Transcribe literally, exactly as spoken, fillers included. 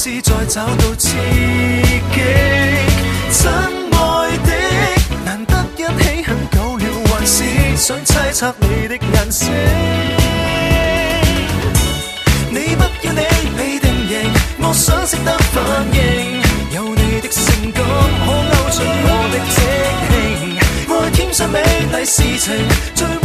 是在找到刺激。親愛的，難得一起很久了，還是想猜測你的顏色。你不要你被定型，我想識得反應，有你的性感可勾進我的即興，愛添上美麗事情。